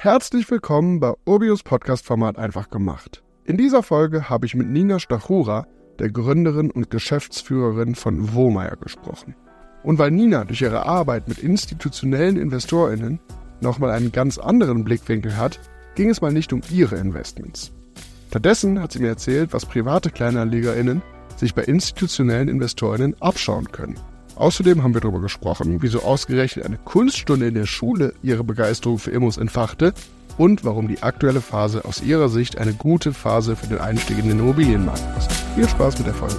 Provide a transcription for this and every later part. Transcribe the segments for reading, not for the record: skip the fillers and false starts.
Herzlich willkommen bei Urbius Podcast-Format Einfach gemacht. In dieser Folge habe ich mit Nina Stachura, der Gründerin und Geschäftsführerin von Vomeyer, gesprochen. Und weil Nina durch ihre Arbeit mit institutionellen InvestorInnen nochmal einen ganz anderen Blickwinkel hat, ging es mal nicht um ihre Investments. Stattdessen hat sie mir erzählt, was private KleinanlegerInnen sich bei institutionellen InvestorInnen abschauen können. Außerdem haben wir darüber gesprochen, wieso ausgerechnet eine Kunststunde in der Schule ihre Begeisterung für Immos entfachte und warum die aktuelle Phase aus ihrer Sicht eine gute Phase für den Einstieg in den Immobilienmarkt ist. Viel Spaß mit der Folge.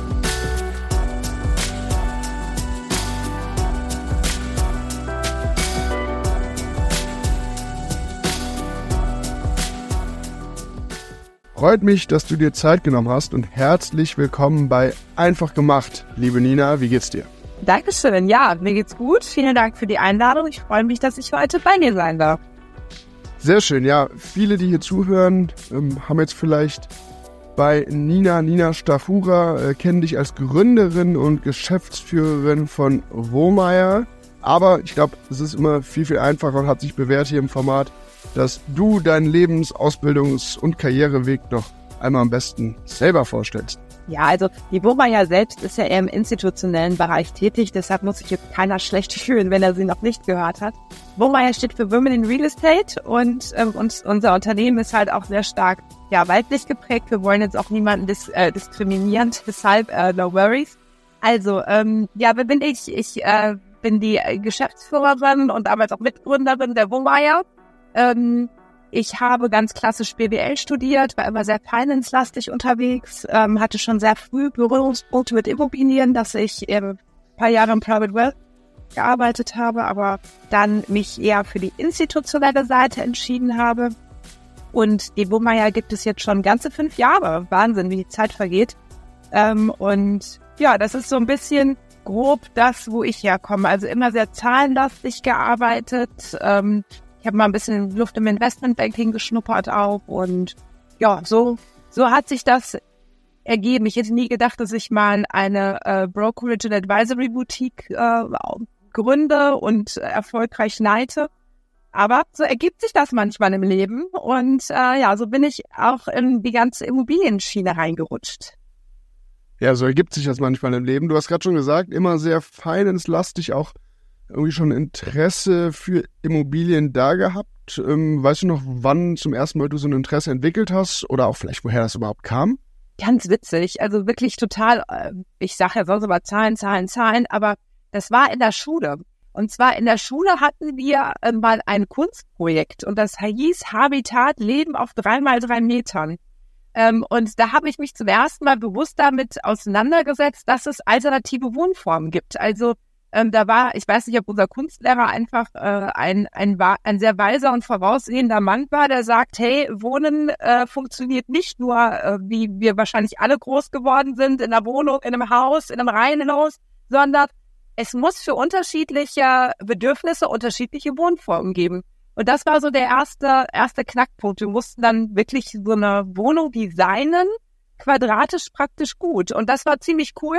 Freut mich, dass du dir Zeit genommen hast und herzlich willkommen bei Einfach gemacht. Liebe Nina, wie geht's dir? Dankeschön, ja, mir geht's gut. Vielen Dank für die Einladung. Ich freue mich, dass ich heute bei dir sein darf. Sehr schön, ja. Viele, die hier zuhören, haben jetzt vielleicht bei Nina Stachura, kennen dich als Gründerin und Geschäftsführerin von Vomeyer. Aber ich glaube, es ist immer viel einfacher und hat sich bewährt hier im Format, dass du deinen Lebens-, Ausbildungs- und Karriereweg noch einmal am besten selber vorstellst. Ja, also die Vomeyer selbst ist ja eher im institutionellen Bereich tätig, deshalb muss sich jetzt keiner schlecht fühlen, wenn er sie noch nicht gehört hat. Vomeyer steht für Women in Real Estate und unser Unternehmen ist halt auch sehr stark weiblich geprägt. Wir wollen jetzt auch niemanden diskriminieren, deshalb no worries. Also, wer bin ich? Ich bin die Geschäftsführerin und damals auch Mitgründerin der Vomeyer. Ich habe ganz klassisch BWL studiert, war immer sehr finance-lastig unterwegs, hatte schon sehr früh Berührungspunkte mit Immobilien, dass ich ein paar Jahre im Private Wealth gearbeitet habe, aber dann mich eher für die institutionelle Seite entschieden habe. Und die Vomeyer gibt es jetzt schon ganze 5 Jahre. Wahnsinn, wie die Zeit vergeht. Und ja, das ist so ein bisschen grob das, wo ich herkomme. Also immer sehr zahlenlastig gearbeitet. Ich habe mal ein bisschen Luft im Investmentbanking geschnuppert auch und ja, so hat sich das ergeben. Ich hätte nie gedacht, dass ich mal eine Brokerage and Advisory Boutique gründe und erfolgreich leite. Aber so ergibt sich das manchmal im Leben und so bin ich auch in die ganze Immobilienschiene reingerutscht. Ja, so ergibt sich das manchmal im Leben. Du hast gerade schon gesagt, immer sehr finance-lastig, auch irgendwie schon Interesse für Immobilien da gehabt. Weißt du noch, wann zum ersten Mal du so ein Interesse entwickelt hast oder auch vielleicht, woher das überhaupt kam? Ganz witzig, also wirklich total, ich sage ja sonst immer Zahlen, aber das war in der Schule. Und zwar in der Schule hatten wir mal ein Kunstprojekt und das hieß Habitat Leben auf 3x3 Metern. Und da habe ich mich zum ersten Mal bewusst damit auseinandergesetzt, dass es alternative Wohnformen gibt. Also da war, ich weiß nicht, ob unser Kunstlehrer einfach ein sehr weiser und voraussehender Mann war, der sagt, hey, Wohnen funktioniert nicht nur, wie wir wahrscheinlich alle groß geworden sind, in einer Wohnung, in einem Haus, in einem Reihenhaus, sondern es muss für unterschiedliche Bedürfnisse unterschiedliche Wohnformen geben. Und das war so der erste Knackpunkt. Wir mussten dann wirklich so eine Wohnung designen, quadratisch praktisch gut. Und das war ziemlich cool.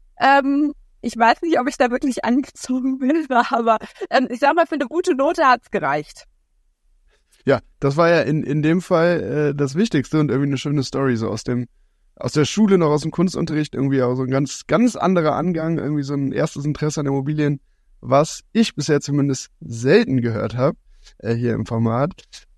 Ich weiß nicht, ob ich da wirklich angezogen bin, aber ich sag mal, für eine gute Note hat's gereicht. Ja, das war ja in dem Fall das Wichtigste und irgendwie eine schöne Story, so aus der Schule noch aus dem Kunstunterricht, irgendwie auch so ein ganz anderer Angang, irgendwie so ein erstes Interesse an Immobilien, was ich bisher zumindest selten gehört habe, hier im Format.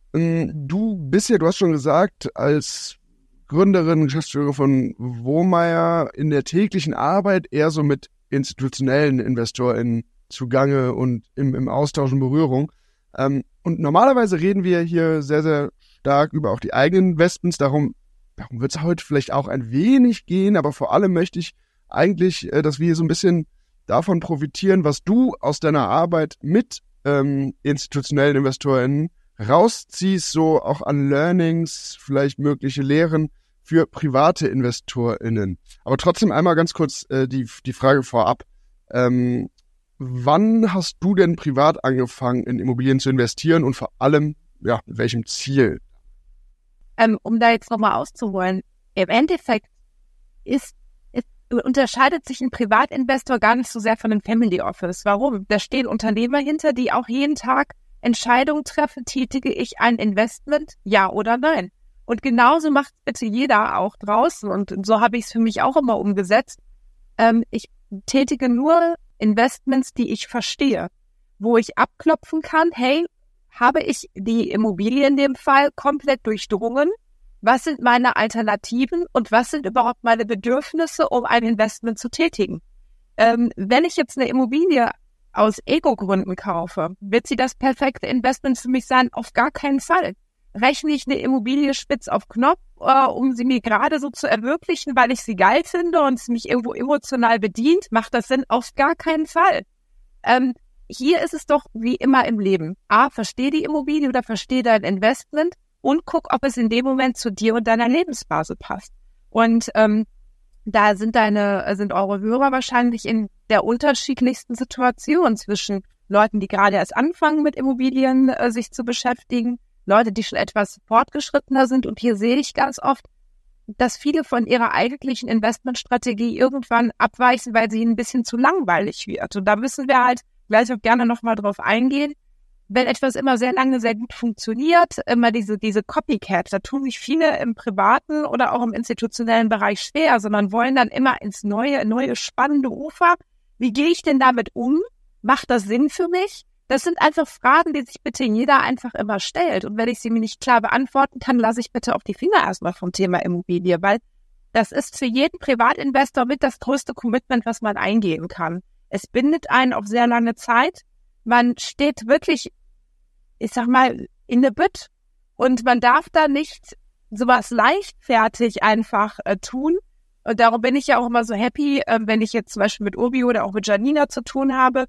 Du hast schon gesagt, als Gründerin, Geschäftsführerin von Vomeyer in der täglichen Arbeit eher so mit institutionellen InvestorInnen zugange und im Austausch und Berührung. Und normalerweise reden wir hier sehr, sehr stark über auch die eigenen Investments. Darum wird es heute vielleicht auch ein wenig gehen, aber vor allem möchte ich eigentlich, dass wir hier so ein bisschen davon profitieren, was du aus deiner Arbeit mit institutionellen InvestorInnen rausziehst, so auch an Learnings, vielleicht mögliche Lehren für private InvestorInnen. Aber trotzdem einmal ganz kurz die Frage vorab. Wann hast du denn privat angefangen, in Immobilien zu investieren und vor allem, mit welchem Ziel? Um da jetzt nochmal auszuholen, im Endeffekt unterscheidet sich ein Privatinvestor gar nicht so sehr von einem Family Office. Warum? Da stehen Unternehmer hinter, die auch jeden Tag Entscheidung treffe, tätige ich ein Investment, ja oder nein? Und genauso macht bitte jeder auch draußen. Und so habe ich es für mich auch immer umgesetzt. Ich tätige nur Investments, die ich verstehe, wo ich abklopfen kann, hey, habe ich die Immobilie in dem Fall komplett durchdrungen? Was sind meine Alternativen und was sind überhaupt meine Bedürfnisse, um ein Investment zu tätigen? Wenn ich jetzt eine Immobilie aus Ego-Gründen kaufe, wird sie das perfekte Investment für mich sein? Auf gar keinen Fall. Rechne ich eine Immobilie spitz auf Knopf, um sie mir gerade so zu ermöglichen, weil ich sie geil finde und es mich irgendwo emotional bedient? Macht das Sinn? Auf gar keinen Fall. Hier ist es doch wie immer im Leben. A, versteh die Immobilie oder versteh dein Investment und guck, ob es in dem Moment zu dir und deiner Lebensphase passt. Und da sind eure Hörer wahrscheinlich in der unterschiedlichsten Situation zwischen Leuten, die gerade erst anfangen mit Immobilien sich zu beschäftigen, Leute, die schon etwas fortgeschrittener sind. Und hier sehe ich ganz oft, dass viele von ihrer eigentlichen Investmentstrategie irgendwann abweichen, weil sie ein bisschen zu langweilig wird. Und da müssen wir halt gleich auch gerne nochmal drauf eingehen. Wenn etwas immer sehr lange sehr gut funktioniert, immer diese Copycat, da tun sich viele im privaten oder auch im institutionellen Bereich schwer, sondern wollen dann immer ins neue spannende Ufer. Wie gehe ich denn damit um? Macht das Sinn für mich? Das sind einfach Fragen, die sich bitte jeder einfach immer stellt. Und wenn ich sie mir nicht klar beantworten kann, lasse ich bitte auf die Finger erstmal vom Thema Immobilie, weil das ist für jeden Privatinvestor mit das größte Commitment, was man eingehen kann. Es bindet einen auf sehr lange Zeit. Man steht wirklich, ich sag mal, in der Bütt und man darf da nicht sowas leichtfertig einfach tun. Und darum bin ich ja auch immer so happy, wenn ich jetzt zum Beispiel mit Urbi oder auch mit Janina zu tun habe.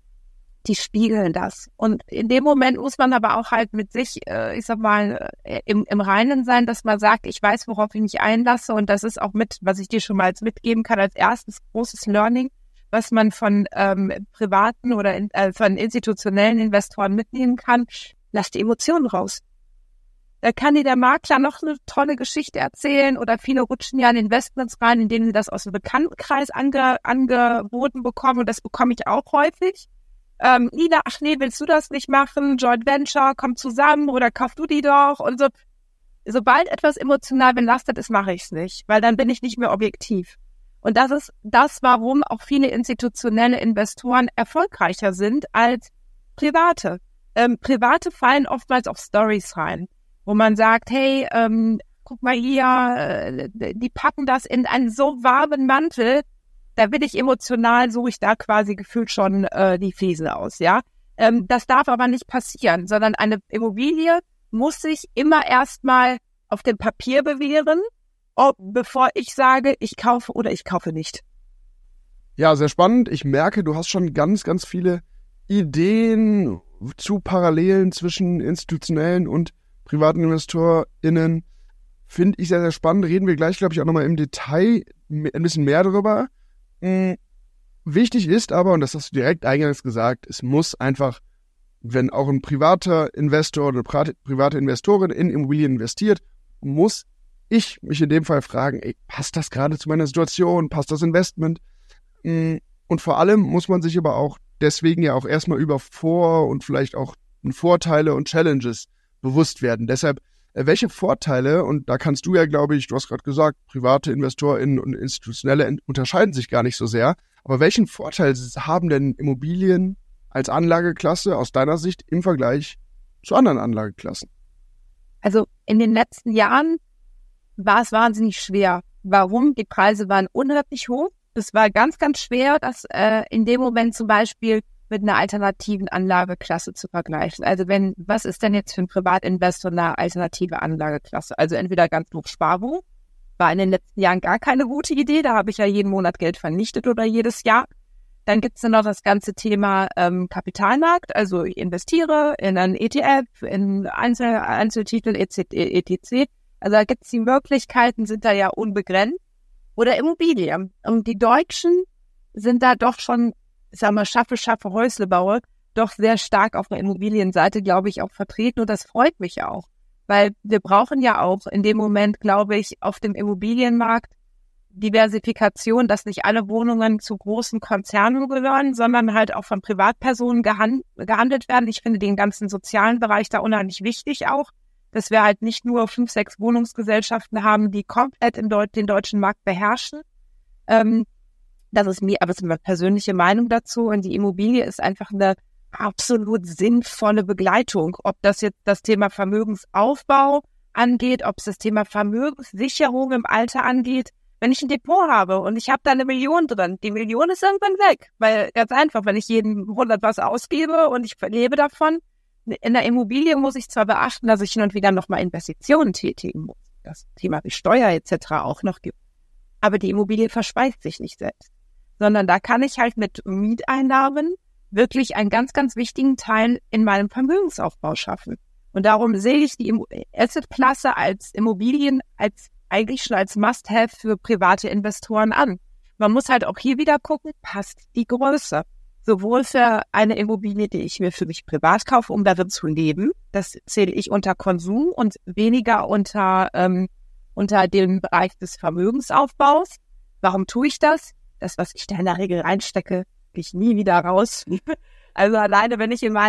Die spiegeln das. Und in dem Moment muss man aber auch halt mit sich, ich sag mal, im Reinen sein, dass man sagt, ich weiß, worauf ich mich einlasse. Und das ist auch was ich dir schon mal mitgeben kann, als erstes großes Learning, was man von privaten oder von institutionellen Investoren mitnehmen kann. Lass die Emotionen raus. Da kann dir der Makler noch eine tolle Geschichte erzählen oder viele rutschen ja in Investments rein, in denen sie das aus dem Bekanntenkreis angeboten bekommen. Und das bekomme ich auch häufig. Nina, ach nee, willst du das nicht machen? Joint Venture, komm zusammen oder kauf du die doch? Und so. Sobald etwas emotional belastet ist, mache ich es nicht, weil dann bin ich nicht mehr objektiv. Und das ist das, warum auch viele institutionelle Investoren erfolgreicher sind als Private. Private fallen oftmals auf Stories rein, wo man sagt, hey, guck mal hier, die packen das in einen so warmen Mantel, da bin ich emotional, suche ich da quasi gefühlt schon die Fliesen aus, ja. Das darf aber nicht passieren, sondern eine Immobilie muss sich immer erstmal auf dem Papier bewähren, bevor ich sage, ich kaufe oder ich kaufe nicht. Ja, sehr spannend. Ich merke, du hast schon ganz, ganz viele Ideen zu Parallelen zwischen institutionellen und privaten InvestorInnen. Finde ich sehr, sehr spannend. Reden wir gleich, glaube ich, auch nochmal im Detail ein bisschen mehr darüber. Wichtig ist aber, und das hast du direkt eingangs gesagt, es muss einfach, wenn auch ein privater Investor oder eine private Investorin in Immobilien investiert, muss ich mich in dem Fall fragen, passt das gerade zu meiner Situation, passt das Investment? Und vor allem muss man sich aber auch deswegen ja auch erstmal über und vielleicht auch Vorteile und Challenges bewusst werden. Deshalb, welche Vorteile, und da kannst du ja, glaube ich, du hast gerade gesagt, private InvestorInnen und institutionelle unterscheiden sich gar nicht so sehr, aber welchen Vorteil haben denn Immobilien als Anlageklasse aus deiner Sicht im Vergleich zu anderen Anlageklassen? Also in den letzten Jahren war es wahnsinnig schwer. Warum? Die Preise waren unheimlich hoch. Es war ganz, ganz schwer, das in dem Moment zum Beispiel mit einer alternativen Anlageklasse zu vergleichen. Also was ist denn jetzt für einen Privatinvestor eine alternative Anlageklasse? Also entweder ganz hoch Sparbuch, war in den letzten Jahren gar keine gute Idee, da habe ich ja jeden Monat Geld vernichtet oder jedes Jahr. Dann gibt es dann noch das ganze Thema Kapitalmarkt, also ich investiere in einen ETF, in Einzeltitel etc. Also da gibt es die Möglichkeiten, sind da ja unbegrenzt. Oder Immobilien. Und die Deutschen sind da doch schon, ich sag mal, schaffe, Häusle baue, doch sehr stark auf der Immobilienseite, glaube ich, auch vertreten. Und das freut mich auch. Weil wir brauchen ja auch in dem Moment, glaube ich, auf dem Immobilienmarkt Diversifikation, dass nicht alle Wohnungen zu großen Konzernen gehören, sondern halt auch von Privatpersonen gehandelt werden. Ich finde den ganzen sozialen Bereich da unheimlich wichtig auch, dass wir halt nicht nur 5, 6 Wohnungsgesellschaften haben, die komplett den deutschen Markt beherrschen. Das ist meine persönliche Meinung dazu. Und die Immobilie ist einfach eine absolut sinnvolle Begleitung. Ob das jetzt das Thema Vermögensaufbau angeht, ob es das Thema Vermögenssicherung im Alter angeht. Wenn ich ein Depot habe und ich habe da 1 Million drin, die Million ist irgendwann weg. Weil ganz einfach, wenn ich jeden Monat was ausgebe und ich lebe davon, in der Immobilie muss ich zwar beachten, dass ich hin und wieder nochmal Investitionen tätigen muss. Das Thema wie Steuer etc. auch noch gibt. Aber die Immobilie verspeist sich nicht selbst. Sondern da kann ich halt mit Mieteinnahmen wirklich einen ganz, ganz wichtigen Teil in meinem Vermögensaufbau schaffen. Und darum sehe ich die Assetklasse als Immobilien eigentlich schon als Must-Have für private Investoren an. Man muss halt auch hier wieder gucken, passt die Größe. Sowohl für eine Immobilie, die ich mir für mich privat kaufe, um darin zu leben, das zähle ich unter Konsum und weniger unter dem Bereich des Vermögensaufbaus. Warum tue ich das? Das, was ich da in der Regel reinstecke, gehe ich nie wieder raus. Also alleine, wenn ich in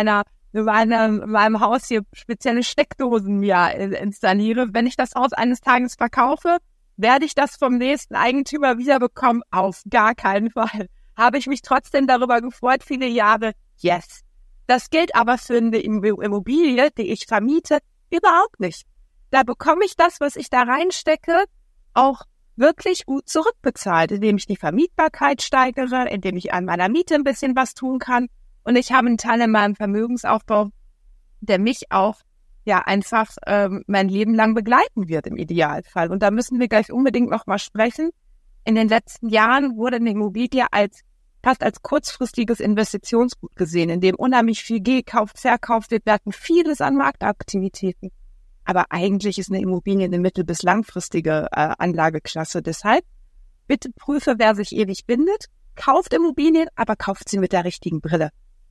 meinem Haus hier spezielle Steckdosen mir installiere, wenn ich das Haus eines Tages verkaufe, werde ich das vom nächsten Eigentümer wiederbekommen? Auf gar keinen Fall. Habe ich mich trotzdem darüber gefreut, viele Jahre? Yes. Das gilt aber für eine Immobilie, die ich vermiete, überhaupt nicht. Da bekomme ich das, was ich da reinstecke, auch wirklich gut zurückbezahlt, indem ich die Vermietbarkeit steigere, indem ich an meiner Miete ein bisschen was tun kann. Und ich habe einen Teil in meinem Vermögensaufbau, der mich auch einfach mein Leben lang begleiten wird im Idealfall. Und da müssen wir gleich unbedingt noch mal sprechen. In den letzten Jahren wurde eine Immobilie fast als kurzfristiges Investitionsgut gesehen, in dem unheimlich viel gekauft, verkauft wird. Wir hatten vieles an Marktaktivitäten. Aber eigentlich ist eine Immobilie eine mittel- bis langfristige Anlageklasse. Deshalb bitte prüfe, wer sich ewig bindet. Kauft Immobilien, aber kauft sie mit der richtigen Brille.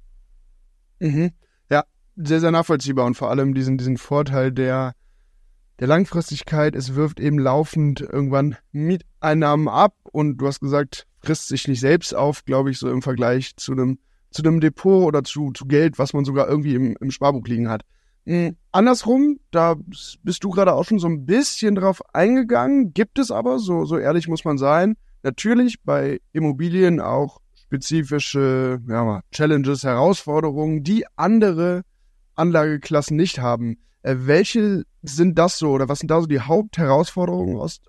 Mhm. Ja, sehr, sehr nachvollziehbar und vor allem diesen Vorteil der Langfristigkeit. Es wirft eben laufend irgendwann Mieteinnahmen ab und du hast gesagt, frisst sich nicht selbst auf, glaube ich, so im Vergleich zu einem Depot oder zu Geld, was man sogar irgendwie im Sparbuch liegen hat. Andersrum, da bist du gerade auch schon so ein bisschen drauf eingegangen, gibt es aber, so ehrlich muss man sein, natürlich bei Immobilien auch spezifische Challenges, Herausforderungen, die andere Anlageklassen nicht haben. Welche sind das so oder was sind da so die Hauptherausforderungen aus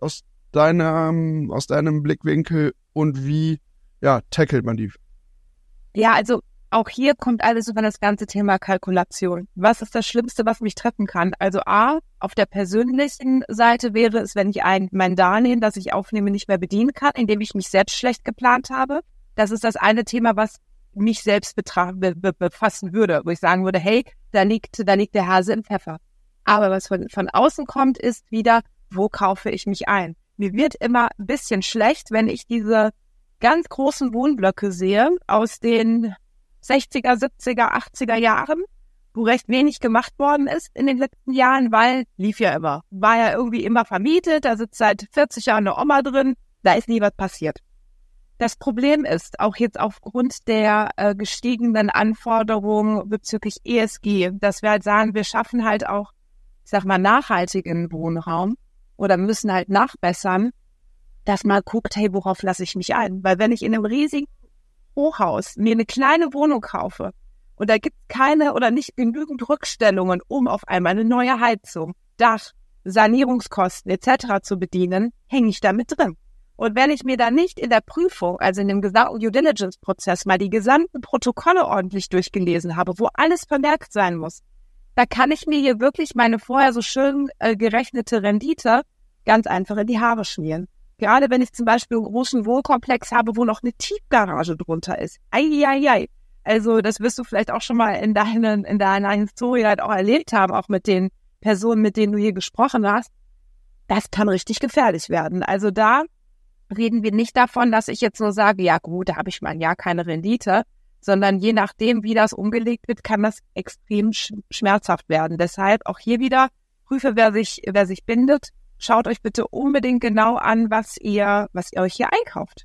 deinem Blickwinkel und wie tackelt man die? Ja, also auch hier kommt alles über das ganze Thema Kalkulation. Was ist das Schlimmste, was mich treffen kann? Also auf der persönlichen Seite wäre es, wenn ich mein Darlehen, das ich aufnehme, nicht mehr bedienen kann, indem ich mich selbst schlecht geplant habe. Das ist das eine Thema, was mich selbst befassen würde, wo ich sagen würde, hey, da liegt der Hase im Pfeffer. Aber was von außen kommt, ist wieder, wo kaufe ich mich ein? Mir wird immer ein bisschen schlecht, wenn ich diese ganz großen Wohnblöcke sehe aus den 60er, 70er, 80er Jahren, wo recht wenig gemacht worden ist in den letzten Jahren, weil lief ja immer. War ja irgendwie immer vermietet, da sitzt seit 40 Jahren eine Oma drin, da ist nie was passiert. Das Problem ist, auch jetzt aufgrund der gestiegenen Anforderungen bezüglich ESG, dass wir halt sagen, wir schaffen halt auch, ich sag mal, nachhaltigen Wohnraum oder müssen halt nachbessern, dass man guckt, hey, worauf lasse ich mich ein? Weil wenn ich in einem riesigen Hochhaus mir eine kleine Wohnung kaufe und da gibt es keine oder nicht genügend Rückstellungen, um auf einmal eine neue Heizung, Dach, Sanierungskosten etc. zu bedienen, hänge ich da mit drin. Und wenn ich mir dann nicht in der Prüfung, also in dem gesamten Due-Diligence-Prozess mal die gesamten Protokolle ordentlich durchgelesen habe, wo alles vermerkt sein muss, da kann ich mir hier wirklich meine vorher so schön gerechnete Rendite ganz einfach in die Haare schmieren. Gerade wenn ich zum Beispiel einen großen Wohnkomplex habe, wo noch eine Tiefgarage drunter ist. Eieiei. Also das wirst du vielleicht auch schon mal in deiner Historie halt auch erlebt haben, auch mit den Personen, mit denen du hier gesprochen hast. Das kann richtig gefährlich werden. Also da reden wir nicht davon, dass ich jetzt nur sage, ja gut, da habe ich mal ein Jahr keine Rendite, sondern je nachdem, wie das umgelegt wird, kann das extrem schmerzhaft werden. Deshalb auch hier wieder, prüfe, wer sich bindet. schaut euch bitte unbedingt genau an, was ihr euch hier einkauft.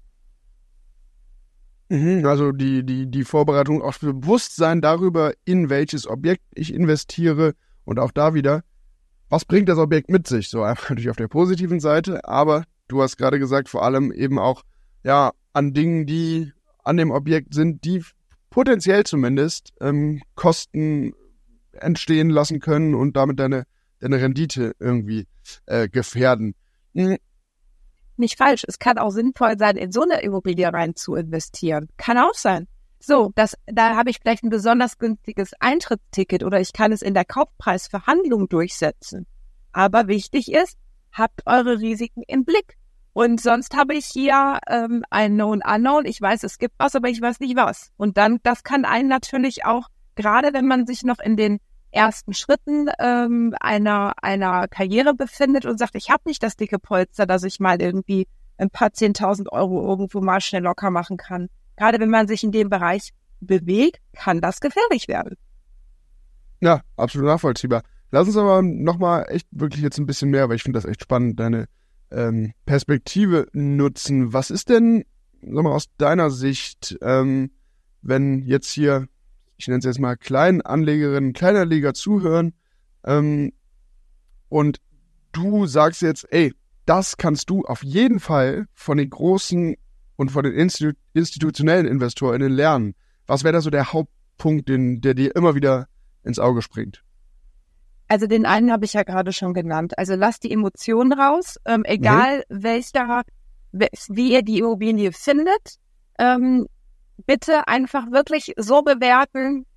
Also die Vorbereitung, auch für Bewusstsein darüber, in welches Objekt ich investiere und auch da wieder, was bringt das Objekt mit sich? So einfach natürlich auf der positiven Seite, aber du hast gerade gesagt, vor allem eben auch ja an Dingen, die an dem Objekt sind, die potenziell zumindest Kosten entstehen lassen können und damit deine Rendite irgendwie gefährden. Nicht falsch. Es kann auch sinnvoll sein, in so eine Immobilie rein zu investieren. Kann auch sein. So, da habe ich vielleicht ein besonders günstiges Eintrittsticket oder ich kann es in der Kaufpreisverhandlung durchsetzen. Aber wichtig ist, habt eure Risiken im Blick. Und sonst habe ich hier ein Known Unknown. Ich weiß, es gibt was, aber ich weiß nicht was. Und dann, das kann einen natürlich auch, gerade wenn man sich noch in den ersten Schritten einer Karriere befindet und sagt, ich habe nicht das dicke Polster, dass ich mal irgendwie ein paar 10.000 Euro irgendwo mal schnell locker machen kann. Gerade wenn man sich in dem Bereich bewegt, kann das gefährlich werden. Ja, absolut nachvollziehbar. Lass uns aber nochmal echt wirklich jetzt ein bisschen mehr, weil ich finde das echt spannend, deine Perspektive nutzen. Was ist denn, sag mal, aus deiner Sicht, wenn jetzt hier, ich nenne es jetzt mal Kleinanlegerinnen, Kleinanleger zuhören und du sagst jetzt, ey, das kannst du auf jeden Fall von den großen und von den institutionellen InvestorInnen lernen. Was wäre da so der Hauptpunkt, der dir immer wieder ins Auge springt? Also den einen habe ich ja gerade schon genannt. Also lasst die Emotionen raus, egal wie ihr die Immobilie findet. Bitte einfach wirklich so bewerten,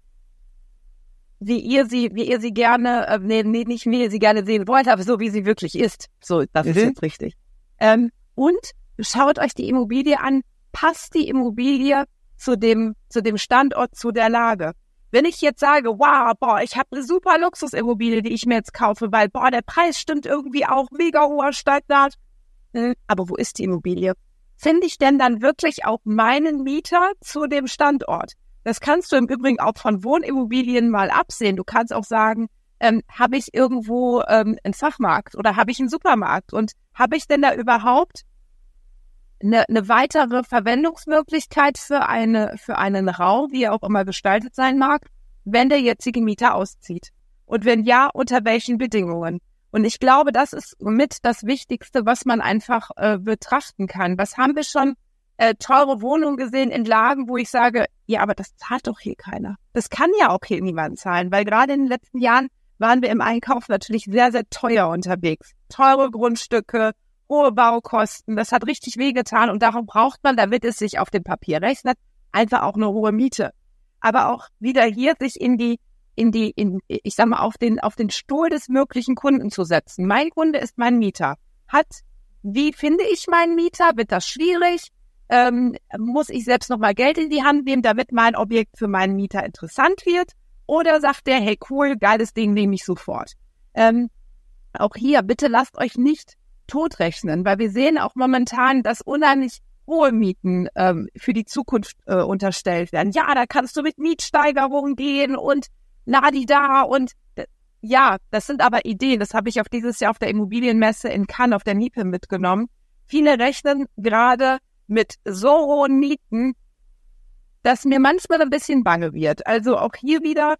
wie ihr sie gerne, nicht wie ihr sie gerne sehen wollt, aber so wie sie wirklich ist. So, das ist jetzt richtig. Und schaut euch die Immobilie an. Passt die Immobilie zu dem Standort, zu der Lage? Wenn ich jetzt sage, wow, ich habe eine super Luxusimmobilie, die ich mir jetzt kaufe, weil, der Preis stimmt irgendwie auch, mega hoher Standard. Aber wo ist die Immobilie? Finde ich denn dann wirklich auch meinen Mieter zu dem Standort? Das kannst du im Übrigen auch von Wohnimmobilien mal absehen. Du kannst auch sagen, habe ich irgendwo einen Fachmarkt oder habe ich einen Supermarkt? Und habe ich denn da überhaupt eine weitere Verwendungsmöglichkeit für einen Raum, wie er auch immer gestaltet sein mag, wenn der jetzige Mieter auszieht? Und wenn ja, unter welchen Bedingungen? Und ich glaube, das ist mit das Wichtigste, was man einfach betrachten kann. Was haben wir schon teure Wohnungen gesehen in Lagen, wo ich sage, ja, aber das zahlt doch hier keiner. Das kann ja auch hier niemand zahlen, weil gerade in den letzten Jahren waren wir im Einkauf natürlich sehr, sehr teuer unterwegs. Teure Grundstücke, hohe Baukosten, das hat richtig wehgetan und darum braucht man, damit es sich auf dem Papier rechnet, einfach auch eine hohe Miete. Aber auch wieder hier sich ich sag mal, auf den Stuhl des möglichen Kunden zu setzen. Mein Kunde ist mein Mieter. Wie finde ich meinen Mieter? Wird das schwierig? Muss ich selbst nochmal Geld in die Hand nehmen, damit mein Objekt für meinen Mieter interessant wird? Oder sagt der, hey cool, geiles Ding, nehme ich sofort. Auch hier, bitte lasst euch nicht totrechnen, weil wir sehen auch momentan, dass unheimlich hohe Mieten für die Zukunft unterstellt werden. Ja, da kannst du mit Mietsteigerungen gehen und Ladida und ja, das sind aber Ideen. Das habe ich auf dieses Jahr auf der Immobilienmesse in Cannes auf der NIPE mitgenommen. Viele rechnen gerade mit so hohen Mieten, dass mir manchmal ein bisschen bange wird. Also auch hier wieder,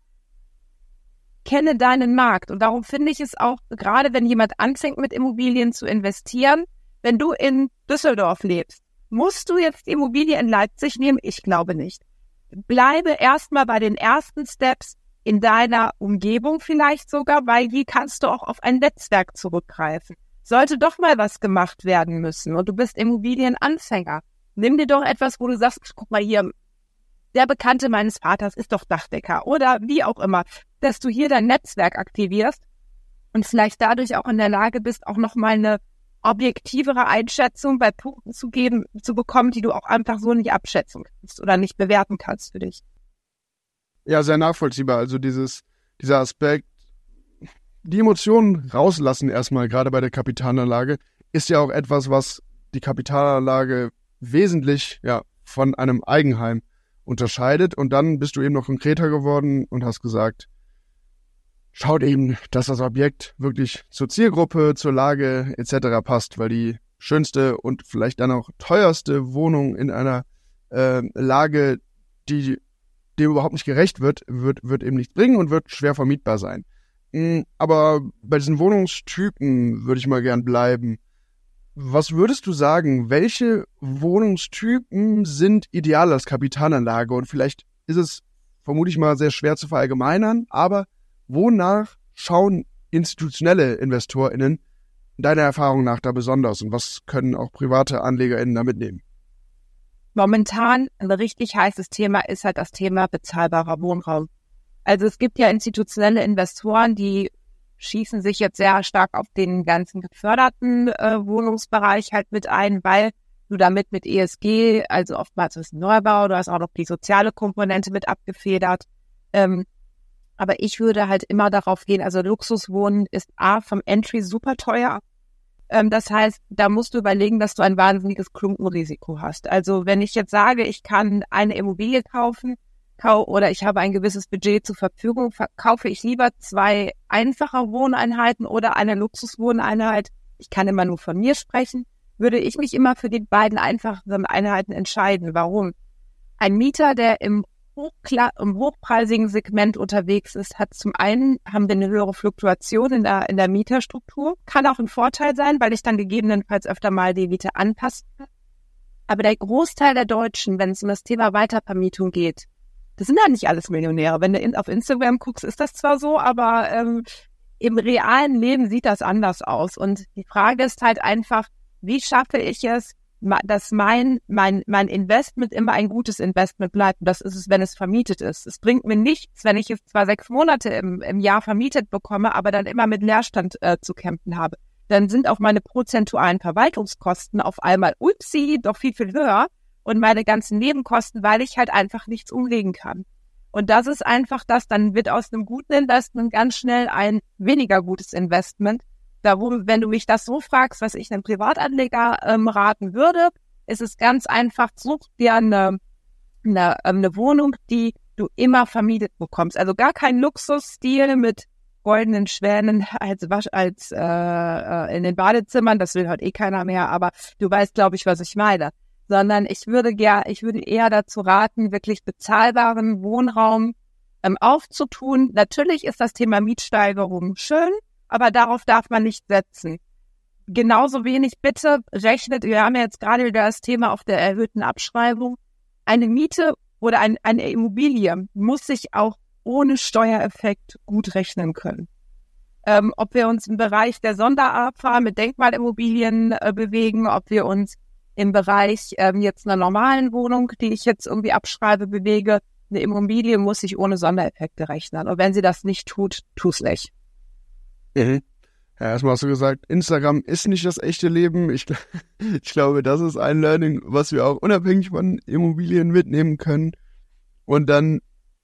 kenne deinen Markt. Und darum finde ich es auch, gerade wenn jemand anfängt mit Immobilien zu investieren, wenn du in Düsseldorf lebst, musst du jetzt die Immobilie in Leipzig nehmen? Ich glaube nicht. Bleibe erstmal bei den ersten Steps in deiner Umgebung vielleicht sogar, weil hier kannst du auch auf ein Netzwerk zurückgreifen. Sollte doch mal was gemacht werden müssen und du bist Immobilienanfänger, nimm dir doch etwas, wo du sagst, guck mal hier, der Bekannte meines Vaters ist doch Dachdecker oder wie auch immer, dass du hier dein Netzwerk aktivierst und vielleicht dadurch auch in der Lage bist, auch nochmal eine objektivere Einschätzung bei Punkten zu bekommen, die du auch einfach so nicht abschätzen kannst oder nicht bewerten kannst für dich. Ja, sehr nachvollziehbar. Also dieser Aspekt, die Emotionen rauslassen erstmal, gerade bei der Kapitalanlage, ist ja auch etwas, was die Kapitalanlage wesentlich von einem Eigenheim unterscheidet. Und dann bist du eben noch konkreter geworden und hast gesagt, schaut eben, dass das Objekt wirklich zur Zielgruppe, zur Lage etc. passt, weil die schönste und vielleicht dann auch teuerste Wohnung in einer Lage, die dem überhaupt nicht gerecht wird eben nichts bringen und wird schwer vermietbar sein. Aber bei diesen Wohnungstypen würde ich mal gern bleiben. Was würdest du sagen, welche Wohnungstypen sind ideal als Kapitalanlage? Und vielleicht ist es, vermute ich mal, sehr schwer zu verallgemeinern, aber wonach schauen institutionelle InvestorInnen deiner Erfahrung nach da besonders? Und was können auch private AnlegerInnen da mitnehmen? Momentan ein richtig heißes Thema ist halt das Thema bezahlbarer Wohnraum. Also es gibt ja institutionelle Investoren, die schießen sich jetzt sehr stark auf den ganzen geförderten Wohnungsbereich halt mit ein, weil du damit mit ESG, also oftmals ist ein Neubau, du hast auch noch die soziale Komponente mit abgefedert. Aber ich würde halt immer darauf gehen, also Luxuswohnen ist vom Entry super teuer. Das heißt, da musst du überlegen, dass du ein wahnsinniges Klumpenrisiko hast. Also wenn ich jetzt sage, ich kann eine Immobilie kaufen oder ich habe ein gewisses Budget zur Verfügung, kaufe ich lieber 2 einfache Wohneinheiten oder eine Luxuswohneinheit. Ich kann immer nur von mir sprechen. Würde ich mich immer für die beiden einfacheren Einheiten entscheiden. Warum? Ein Mieter, der im hochpreisigen Segment unterwegs ist, hat zum einen, haben wir eine höhere Fluktuation in der Mieterstruktur. Kann auch ein Vorteil sein, weil ich dann gegebenenfalls öfter mal die Miete anpasse. Aber der Großteil der Deutschen, wenn es um das Thema Weitervermietung geht, das sind ja nicht alles Millionäre. Wenn du auf Instagram guckst, ist das zwar so, aber im realen Leben sieht das anders aus. Und die Frage ist halt einfach, wie schaffe ich es, dass mein Investment immer ein gutes Investment bleibt. Und das ist es, wenn es vermietet ist. Es bringt mir nichts, wenn ich es zwar 6 Monate im Jahr vermietet bekomme, aber dann immer mit Leerstand zu kämpfen habe. Dann sind auch meine prozentualen Verwaltungskosten auf einmal, doch viel, viel höher. Und meine ganzen Nebenkosten, weil ich halt einfach nichts umlegen kann. Und das ist einfach dann wird aus einem guten Investment ganz schnell ein weniger gutes Investment. Wenn du mich das so fragst, was ich einem Privatanleger raten würde, ist es ganz einfach, such dir eine Wohnung, die du immer vermietet bekommst. Also gar kein Luxusstil mit goldenen Schwänen als in den Badezimmern, das will heute keiner mehr, aber du weißt, glaube ich, was ich meine. Sondern ich würde eher dazu raten, wirklich bezahlbaren Wohnraum aufzutun. Natürlich ist das Thema Mietsteigerung schön, aber darauf darf man nicht setzen. Genauso wenig bitte wir haben ja jetzt gerade wieder das Thema auf der erhöhten Abschreibung. Eine Miete oder eine Immobilie muss sich auch ohne Steuereffekt gut rechnen können. Ob wir uns im Bereich der Sonderabfahr mit Denkmalimmobilien bewegen, ob wir uns im Bereich jetzt einer normalen Wohnung, die ich jetzt irgendwie abschreibe, bewege, eine Immobilie muss sich ohne Sondereffekte rechnen. Und wenn sie das nicht tut, tu's nicht. Mhm. Ja, erstmal hast du gesagt, Instagram ist nicht das echte Leben. Ich glaube, das ist ein Learning, was wir auch unabhängig von Immobilien mitnehmen können. Und dann,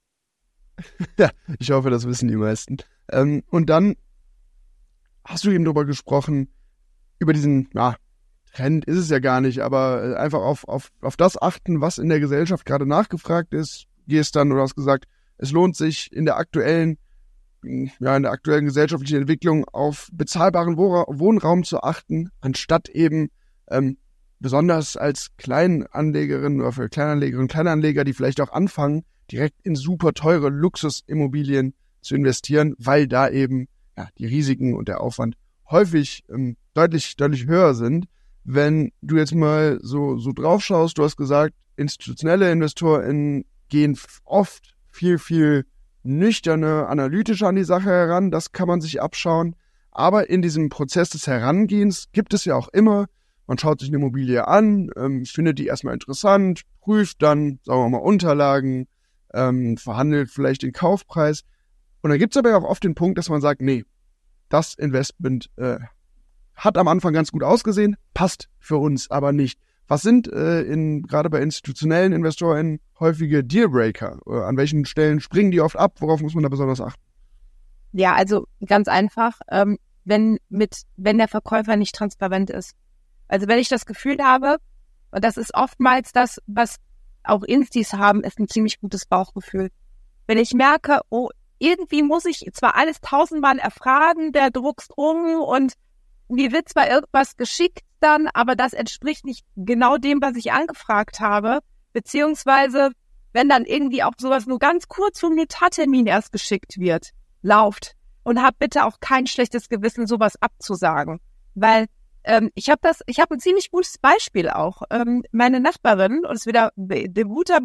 ja, ich hoffe, das wissen die meisten. Und dann hast du eben darüber gesprochen, über diesen, Trend ist es ja gar nicht, aber einfach auf das achten, was in der Gesellschaft gerade nachgefragt ist. Du hast gesagt, es lohnt sich in der aktuellen gesellschaftlichen Entwicklung auf bezahlbaren Wohnraum zu achten, anstatt eben besonders als Kleinanlegerin oder für Kleinanlegerinnen und Kleinanleger, die vielleicht auch anfangen, direkt in super teure Luxusimmobilien zu investieren, weil da eben die Risiken und der Aufwand häufig deutlich höher sind. Wenn du jetzt mal so drauf schaust, du hast gesagt, institutionelle InvestorInnen gehen oft viel nüchterner, analytischer an die Sache heran, das kann man sich abschauen. Aber in diesem Prozess des Herangehens gibt es ja auch immer, man schaut sich eine Immobilie an, findet die erstmal interessant, prüft dann, sagen wir mal, Unterlagen, verhandelt vielleicht den Kaufpreis. Und dann gibt es aber ja auch oft den Punkt, dass man sagt, nee, das Investment hat am Anfang ganz gut ausgesehen, passt für uns aber nicht. Was sind gerade bei institutionellen InvestorInnen häufige Dealbreaker? An welchen Stellen springen die oft ab? Worauf muss man da besonders achten? Ja, also ganz einfach, wenn der Verkäufer nicht transparent ist. Also wenn ich das Gefühl habe, und das ist oftmals das, was auch Instis haben, ist ein ziemlich gutes Bauchgefühl. Wenn ich merke, irgendwie muss ich zwar alles tausendmal erfragen, der druckst um und mir wird zwar irgendwas geschickt dann, aber das entspricht nicht genau dem, was ich angefragt habe, beziehungsweise wenn dann irgendwie auch sowas nur ganz kurz vom Notartermin erst geschickt wird, lauft und hab bitte auch kein schlechtes Gewissen, sowas abzusagen, weil ich habe ein ziemlich gutes Beispiel auch. Meine Nachbarin, und es ist wieder der guter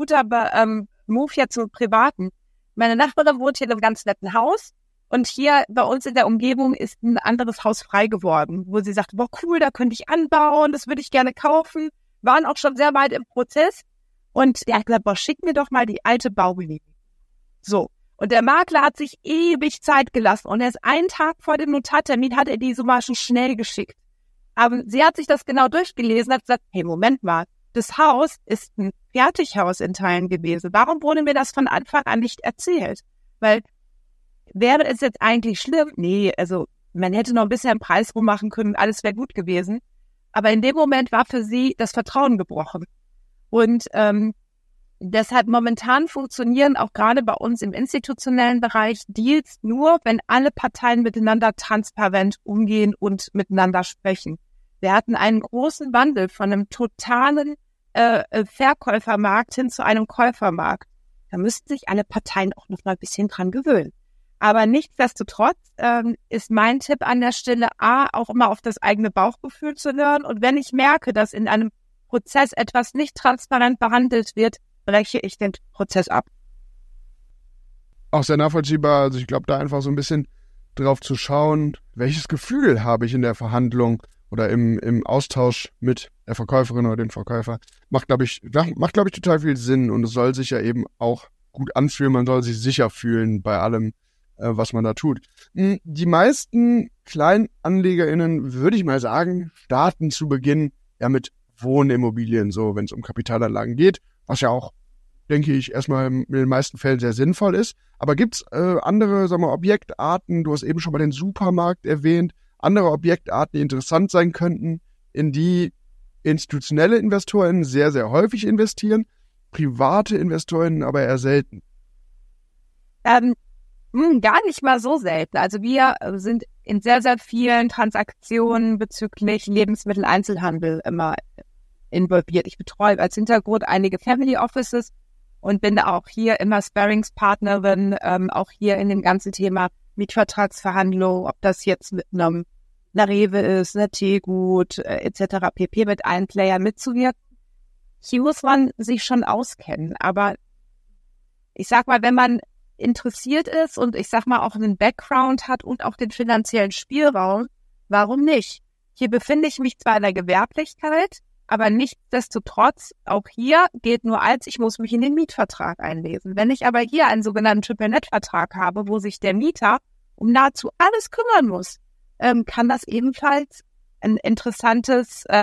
Move jetzt zum Privaten. Meine Nachbarin wohnt hier in einem ganz netten Haus und hier bei uns in der Umgebung ist ein anderes Haus frei geworden, wo sie sagt, boah cool, da könnte ich anbauen, das würde ich gerne kaufen. Waren auch schon sehr weit im Prozess und der hat gesagt, boah, schick mir doch mal die alte Baugenehmigung. So. Und der Makler hat sich ewig Zeit gelassen und erst einen Tag vor dem Notartermin hat er die so mal schon schnell geschickt. Aber sie hat sich das genau durchgelesen und hat gesagt, hey, Moment mal, das Haus ist ein Fertighaus in Teilen gewesen. Warum wurde mir das von Anfang an nicht erzählt? Weil, wäre es jetzt eigentlich schlimm? Nee, also man hätte noch ein bisschen am Preis rummachen können, alles wäre gut gewesen. Aber in dem Moment war für sie das Vertrauen gebrochen. Und deshalb momentan funktionieren auch gerade bei uns im institutionellen Bereich Deals nur, wenn alle Parteien miteinander transparent umgehen und miteinander sprechen. Wir hatten einen großen Wandel von einem totalen Verkäufermarkt hin zu einem Käufermarkt. Da müssten sich alle Parteien auch noch mal ein bisschen dran gewöhnen. Aber nichtsdestotrotz ist mein Tipp an der Stelle, auch immer auf das eigene Bauchgefühl zu hören. Und wenn ich merke, dass in einem Prozess etwas nicht transparent behandelt wird, breche ich den Prozess ab. Auch sehr nachvollziehbar. Also ich glaube, da einfach so ein bisschen drauf zu schauen, welches Gefühl habe ich in der Verhandlung oder im Austausch mit der Verkäuferin oder dem Verkäufer, macht, glaube ich, total viel Sinn. Und es soll sich ja eben auch gut anfühlen. Man soll sich sicher fühlen bei allem, was man da tut. Die meisten KleinanlegerInnen, würde ich mal sagen, starten zu Beginn ja mit Wohnimmobilien, so wenn es um Kapitalanlagen geht, was ja auch, denke ich, erstmal in den meisten Fällen sehr sinnvoll ist. Aber gibt's andere, sagen wir, Objektarten, du hast eben schon mal den Supermarkt erwähnt, andere Objektarten, die interessant sein könnten, in die institutionelle InvestorInnen sehr, sehr häufig investieren, private InvestorInnen aber eher selten? Gar nicht mal so selten. Also wir sind in sehr, sehr vielen Transaktionen bezüglich Lebensmitteleinzelhandel immer involviert. Ich betreue als Hintergrund einige Family Offices und bin auch hier immer Sparringspartnerin, auch hier in dem ganzen Thema Mietvertragsverhandlung, ob das jetzt mit einer Rewe ist, einer Teegut etc. pp. Mit einem Player mitzuwirken. Hier muss man sich schon auskennen. Aber ich sag mal, wenn man interessiert ist und ich sag mal auch einen Background hat und auch den finanziellen Spielraum, warum nicht? Hier befinde ich mich zwar in der Gewerblichkeit, aber nichtsdestotrotz, auch hier gilt nur eins, ich muss mich in den Mietvertrag einlesen. Wenn ich aber hier einen sogenannten Triple-Net-Vertrag habe, wo sich der Mieter um nahezu alles kümmern muss, kann das ebenfalls eine interessante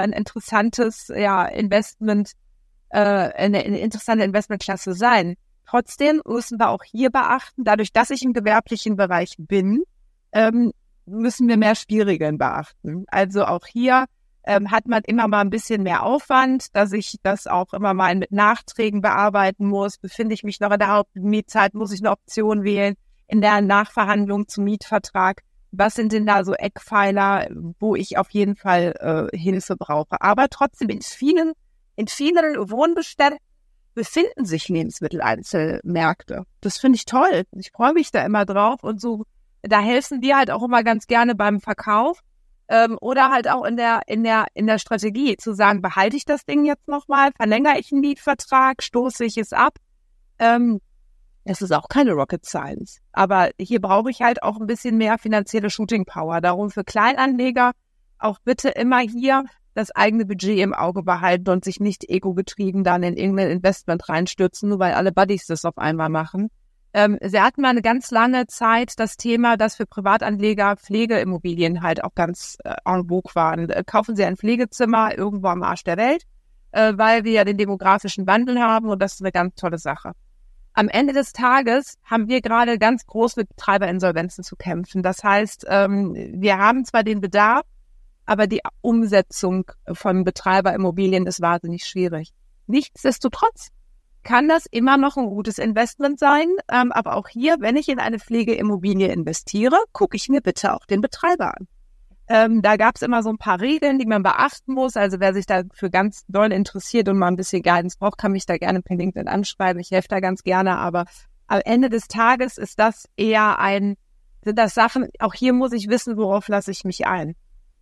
Investmentklasse sein. Trotzdem müssen wir auch hier beachten, dadurch, dass ich im gewerblichen Bereich bin, müssen wir mehr Spielregeln beachten. Also auch hier hat man immer mal ein bisschen mehr Aufwand, dass ich das auch immer mal mit Nachträgen bearbeiten muss. Befinde ich mich noch in der Hauptmietzeit, muss ich eine Option wählen in der Nachverhandlung zum Mietvertrag. Was sind denn da so Eckpfeiler, wo ich auf jeden Fall Hilfe brauche? Aber trotzdem in vielen Wohnbeständen befinden sich Lebensmitteleinzelmärkte. Das finde ich toll. Ich freue mich da immer drauf und so. Da helfen wir halt auch immer ganz gerne beim Verkauf oder halt auch in der Strategie zu sagen, behalte ich das Ding jetzt nochmal, verlängere ich einen Mietvertrag, stoße ich es ab. Das ist auch keine Rocket Science. Aber hier brauche ich halt auch ein bisschen mehr finanzielle Shooting Power. Darum für Kleinanleger auch bitte immer hier das eigene Budget im Auge behalten und sich nicht egogetrieben dann in irgendein Investment reinstürzen, nur weil alle Buddies das auf einmal machen. Sie hatten mal eine ganz lange Zeit das Thema, dass für Privatanleger Pflegeimmobilien halt auch ganz en vogue waren. Kaufen Sie ein Pflegezimmer irgendwo am Arsch der Welt, weil wir ja den demografischen Wandel haben und das ist eine ganz tolle Sache. Am Ende des Tages haben wir gerade ganz groß mit Betreiberinsolvenzen zu kämpfen. Das heißt, wir haben zwar den Bedarf, aber die Umsetzung von Betreiberimmobilien ist wahnsinnig schwierig. Nichtsdestotrotz kann das immer noch ein gutes Investment sein. Aber auch hier, wenn ich in eine Pflegeimmobilie investiere, gucke ich mir bitte auch den Betreiber an. Da gab es immer so ein paar Regeln, die man beachten muss. Also wer sich dafür ganz doll interessiert und mal ein bisschen Guidance braucht, kann mich da gerne per LinkedIn anschreiben. Ich helfe da ganz gerne. Aber am Ende des Tages ist das eher sind das Sachen, auch hier muss ich wissen, worauf lasse ich mich ein.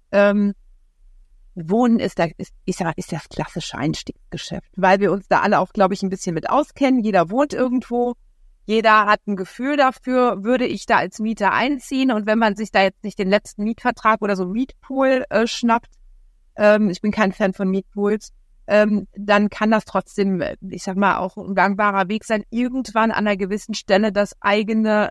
Wohnen ist das klassische Einstiegsgeschäft, weil wir uns da alle auch, glaube ich, ein bisschen mit auskennen. Jeder wohnt irgendwo. Jeder hat ein Gefühl dafür, würde ich da als Mieter einziehen. Und wenn man sich da jetzt nicht den letzten Mietvertrag oder so einen Mietpool schnappt, ich bin kein Fan von Mietpools, dann kann das trotzdem, ich sag mal, auch ein gangbarer Weg sein, irgendwann an einer gewissen Stelle das eigene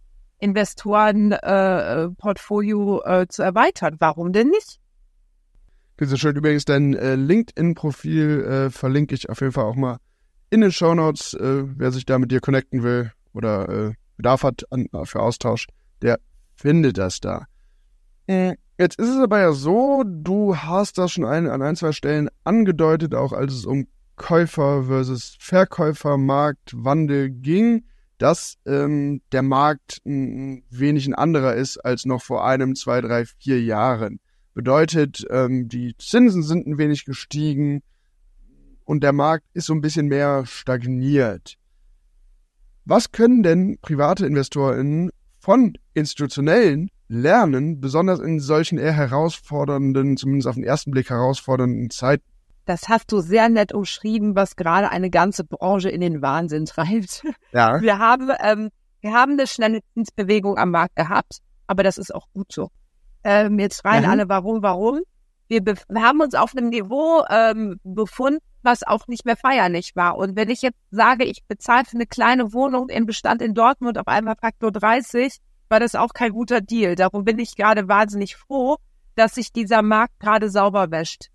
Investorenportfolio zu erweitern. Warum denn nicht? Sehr schön. Übrigens, dein LinkedIn-Profil verlinke ich auf jeden Fall auch mal in den Shownotes. Wer sich da mit dir connecten will oder Bedarf hat für Austausch, der findet das da. Jetzt ist es aber ja so, du hast das schon an ein, zwei Stellen angedeutet, auch als es um Käufer versus Verkäufermarktwandel ging, dass der Markt ein wenig ein anderer ist als noch vor 1, 2, 3, 4 Jahren. Bedeutet, die Zinsen sind ein wenig gestiegen und der Markt ist so ein bisschen mehr stagniert. Was können denn private InvestorInnen von Institutionellen lernen, besonders in solchen eher herausfordernden, zumindest auf den ersten Blick herausfordernden Zeiten? Das hast du sehr nett umschrieben, was gerade eine ganze Branche in den Wahnsinn treibt. Ja. Wir haben eine schnelle Zinsbewegung am Markt gehabt, aber das ist auch gut so. Jetzt schreien alle, warum? Wir haben uns auf einem Niveau befunden, was auch nicht mehr feierlich war. Und wenn ich jetzt sage, ich bezahle für eine kleine Wohnung im Bestand in Dortmund auf einmal Faktor 30, war das auch kein guter Deal. Darum bin ich gerade wahnsinnig froh, dass sich dieser Markt gerade sauber wäscht.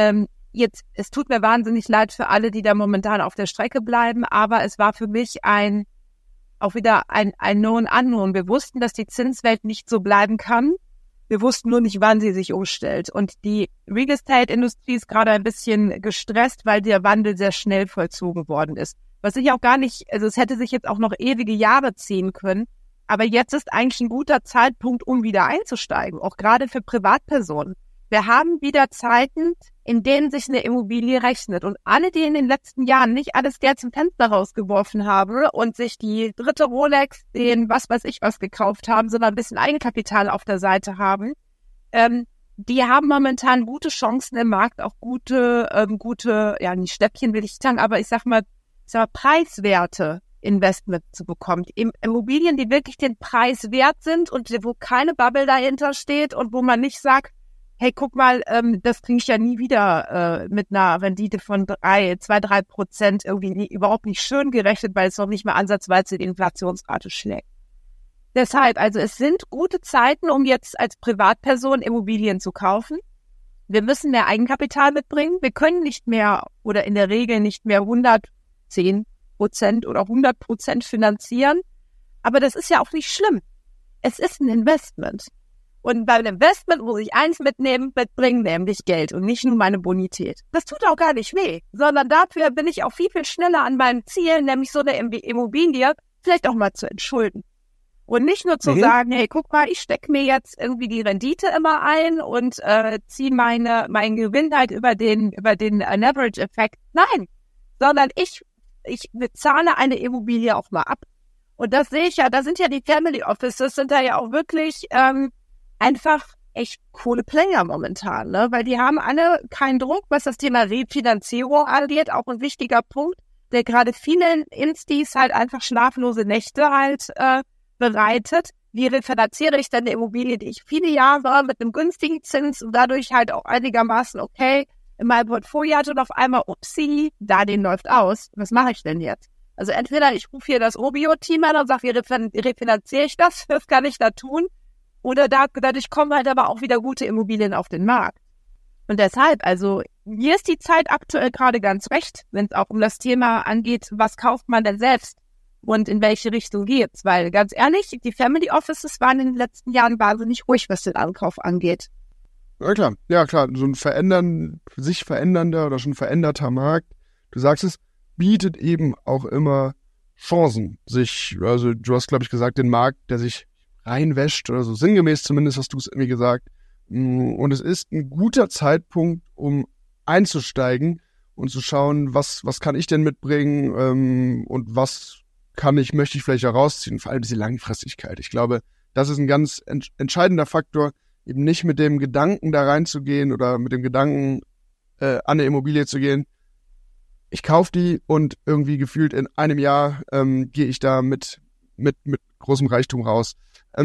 Es tut mir wahnsinnig leid für alle, die da momentan auf der Strecke bleiben, aber es war für mich auch wieder ein Known Unknown. Wir wussten, dass die Zinswelt nicht so bleiben kann. Wir wussten nur nicht, wann sie sich umstellt. Und die Real Estate-Industrie ist gerade ein bisschen gestresst, weil der Wandel sehr schnell vollzogen worden ist. Was ich auch gar nicht, also es hätte sich jetzt auch noch ewige Jahre ziehen können. Aber jetzt ist eigentlich ein guter Zeitpunkt, um wieder einzusteigen, auch gerade für Privatpersonen. Wir haben wieder Zeiten, in denen sich eine Immobilie rechnet. Und alle, die in den letzten Jahren nicht alles Geld zum Fenster rausgeworfen haben und sich die dritte Rolex, den was weiß ich was gekauft haben, sondern ein bisschen Eigenkapital auf der Seite haben, die haben momentan gute Chancen im Markt, auch gute, ja nicht Stäbchen will ich sagen, aber ich sag mal preiswerte Investment zu bekommen. Immobilien, die wirklich den Preis wert sind und wo keine Bubble dahinter steht und wo man nicht sagt, hey, guck mal, das kriege ich ja nie wieder mit einer Rendite von 2-3% irgendwie überhaupt nicht schön gerechnet, weil es noch nicht mal ansatzweise die Inflationsrate schlägt. Deshalb, also es sind gute Zeiten, um jetzt als Privatperson Immobilien zu kaufen. Wir müssen mehr Eigenkapital mitbringen. Wir können nicht mehr oder in der Regel nicht mehr 110% oder 100% finanzieren. Aber das ist ja auch nicht schlimm. Es ist ein Investment. Und beim Investment muss ich eins mitbringen, nämlich Geld und nicht nur meine Bonität. Das tut auch gar nicht weh, sondern dafür bin ich auch viel, viel schneller an meinem Ziel, nämlich so eine Immobilie vielleicht auch mal zu entschulden. Und nicht nur zu sagen, hey, guck mal, ich stecke mir jetzt irgendwie die Rendite immer ein und ziehe meinen Gewinn halt über den Leverage-Effekt. Nein, sondern ich bezahle eine Immobilie auch mal ab. Und das sehe ich ja, da sind ja die Family Offices, sind da ja auch wirklich einfach echt coole Player momentan, ne? Weil die haben alle keinen Druck, was das Thema Refinanzierung angeht, auch ein wichtiger Punkt, der gerade vielen Instis halt einfach schlaflose Nächte halt bereitet. Wie refinanziere ich denn eine Immobilie, die ich viele Jahre mit einem günstigen Zins und dadurch halt auch einigermaßen okay in meinem Portfolio hatte und auf einmal, upsie, Darlehen läuft aus. Was mache ich denn jetzt? Also entweder ich rufe hier das Obio-Team an und sage, wie refinanziere ich das? Was kann ich da tun? Oder dadurch kommen halt aber auch wieder gute Immobilien auf den Markt. Und deshalb, also mir ist die Zeit aktuell gerade ganz recht, wenn es auch um das Thema angeht, was kauft man denn selbst und in welche Richtung geht's? Weil ganz ehrlich, die Family Offices waren in den letzten Jahren wahnsinnig ruhig, was den Ankauf angeht. Ja klar, so ein sich verändernder oder schon veränderter Markt. Du sagst es, bietet eben auch immer Chancen, also du hast, glaube ich, gesagt, den Markt, der sich reinwäscht oder so, sinngemäß zumindest hast du es irgendwie gesagt. Und es ist ein guter Zeitpunkt, um einzusteigen und zu schauen, was kann ich denn mitbringen, und möchte ich vielleicht herausziehen, vor allem diese Langfristigkeit. Ich glaube, das ist ein ganz entscheidender Faktor, eben nicht mit dem Gedanken da reinzugehen oder mit dem Gedanken an eine Immobilie zu gehen. Ich kaufe die und irgendwie gefühlt in einem Jahr gehe ich da mit großem Reichtum raus.